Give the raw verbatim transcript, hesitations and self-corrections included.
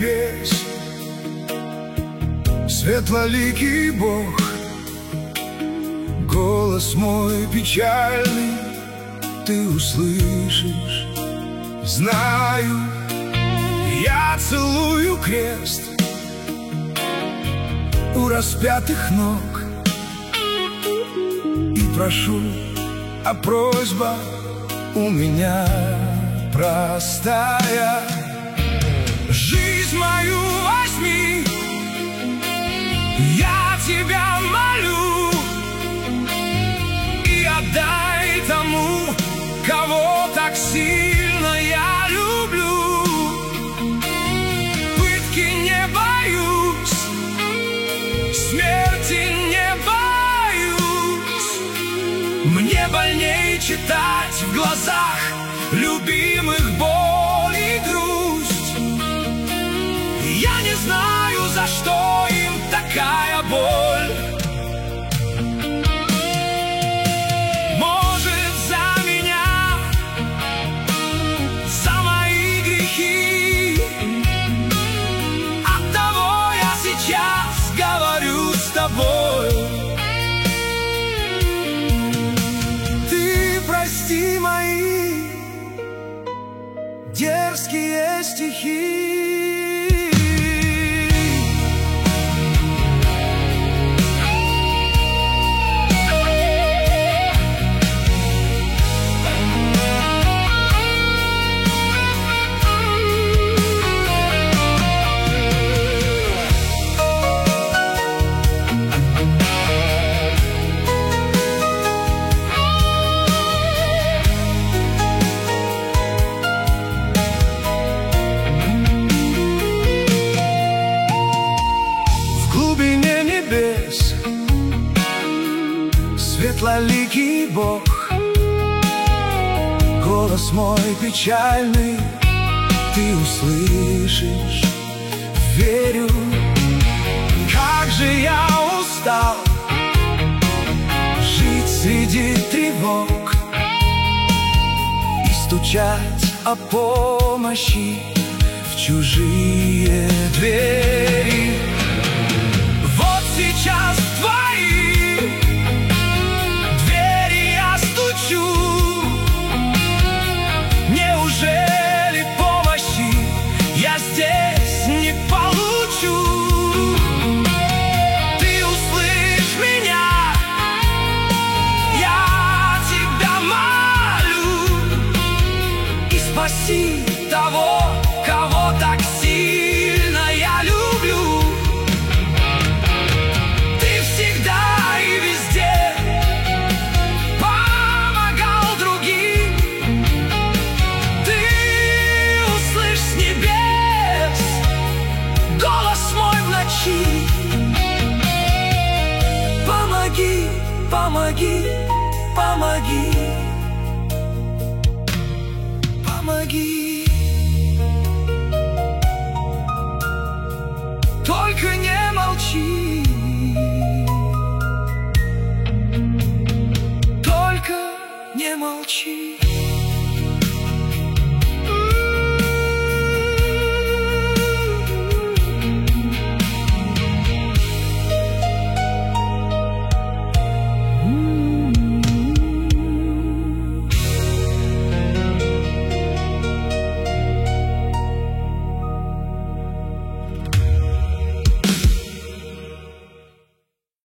небес, светлоликий Бог, голос мой печальный ты услышишь. Знаю, я целую крест у распятых ног и прошу, а просьба у меня простая. Жизнь мою возьми, я тебя молю, и отдай тому, кого так сильно я люблю. Пытки не боюсь, смерти не боюсь. Мне больнее читать в глазах любимых боль и грусть. Я не знаю, за что им такая боль. Может, за меня, за мои грехи. Оттого я сейчас говорю с тобой. Ты прости мои дерзкие стихи. Светлоликий Бог, голос мой печальный ты услышишь. Верю, как же я устал жить среди тревог и стучать о помощи в чужие двери. Вот сейчас в твои двери я стучу. Неужели помощи я здесь не получу? Ты услышь меня, я тебя молю, и спаси того, кого так сильно я люблю. Ты всегда и везде помогал другим. Ты услышь с небес голос мой в ночи. Помоги, помоги, помоги, помоги. Только не молчи, только не молчи.